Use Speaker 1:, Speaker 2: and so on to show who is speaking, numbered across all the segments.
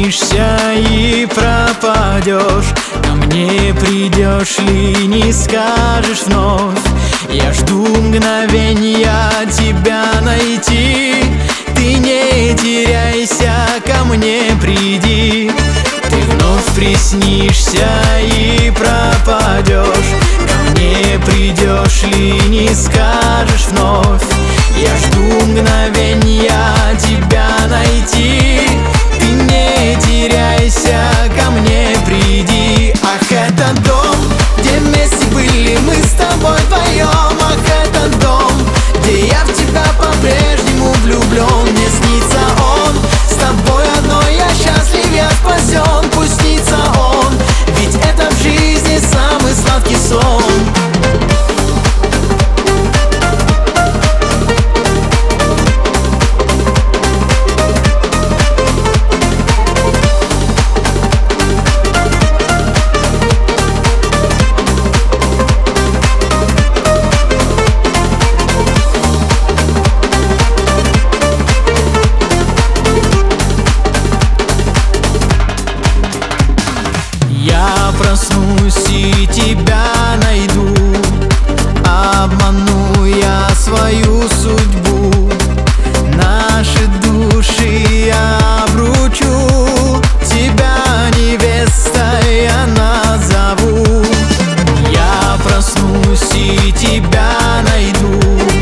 Speaker 1: приснишься и пропадешь. Ко мне придешь ли, не скажешь вновь. Я жду мгновенья тебя найти. Ты не теряйся, ко мне приди. Ты вновь приснишься и пропадешь. Ко мне придешь ли, не скажешь вновь. Я жду мгновенья тебя найти. Ты не теряйся, ко мне приди. Ах, это дом, где вместе были мы с тобой вдвоем. Ах, это дом, где я в тебя по-прежнему влюблен. Мне снится он, с тобой одной я счастлив, я спасен. Пусть снится он, ведь это в жизни самый сладкий сон. Проснусь и тебя найду. Обману я свою судьбу. Наши души я обручу. Тебя невестой я назову. Я проснусь и тебя найду.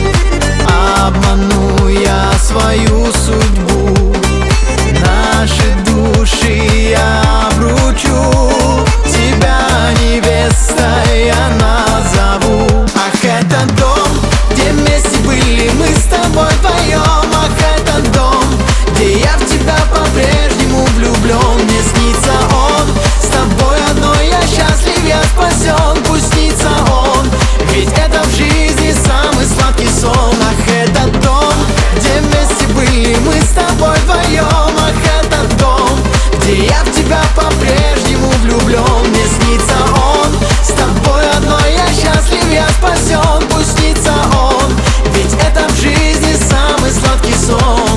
Speaker 1: Обману я свою судьбу. Наши души я обручу. Тебя невестой я назову. Ах, это дом, где вместе были мы с тобой вдвоем. Ах, это дом, где я в тебя по-прежнему влюблен. Мне снится он, с тобой одной я счастлив, я спасен. Пусть снится он, ведь это в жизни самый сладкий сон. Ах, это дом, где вместе были мы с тобой вдвоем. Ах, это дом, где я в тебя по-прежнему влюблен. Мне снится он, с тобой одной я счастлив, я спасен. Пусть снится он, ведь это в жизни самый сладкий сон.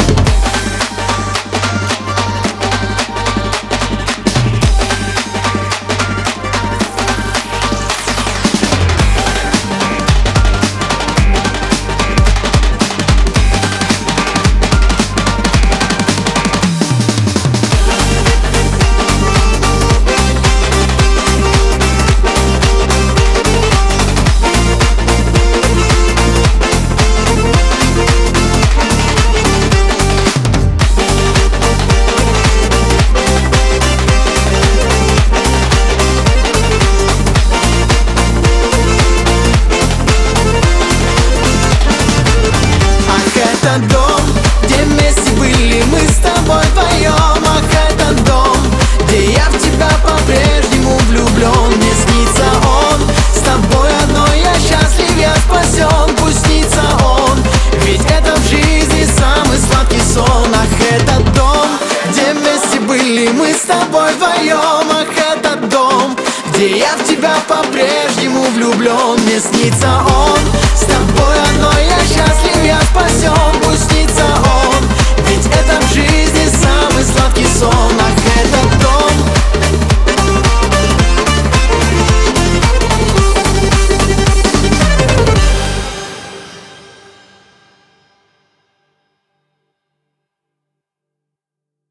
Speaker 1: Это дом, где вместе были мы с тобой вдвоем. Ах, это дом, где я в тебя по-прежнему влюблен. Мне снится он, с тобой одной я счастлив, я спасен. Пусть снится он, ведь это в жизни самый сладкий сон. Ах, это дом, где вместе были мы с тобой вдвоем. Ах, это дом, где я в тебя по-прежнему влюблен. Мне снится он, с тобой одной я счастлив.